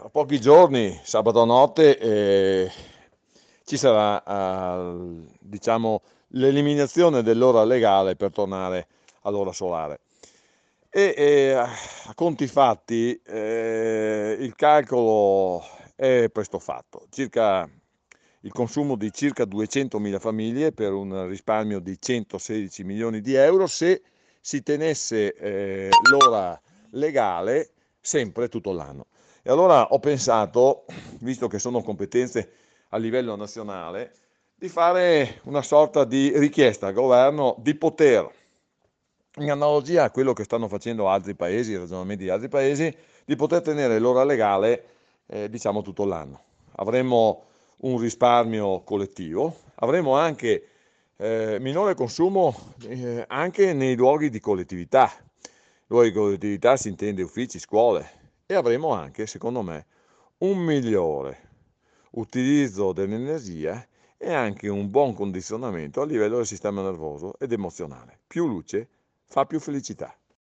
Fra pochi giorni, sabato notte, ci sarà, diciamo, l'eliminazione dell'ora legale per tornare all'ora solare. A conti fatti, il calcolo è presto fatto. Il consumo di circa 200.000 famiglie per un risparmio di 116 milioni di euro se si tenesse l'ora legale sempre tutto l'anno. E allora ho pensato, visto che sono competenze a livello nazionale, di fare una sorta di richiesta al governo di poter, in analogia a quello che stanno facendo altri paesi, i ragionamenti di altri paesi, di poter tenere l'ora legale, diciamo, tutto l'anno. Avremmo un risparmio collettivo, avremo anche minore consumo anche nei luoghi di collettività. Luoghi di collettività si intende uffici, scuole, e avremo anche, secondo me, un migliore utilizzo dell'energia e anche un buon condizionamento a livello del sistema nervoso ed emozionale. Più luce fa più felicità.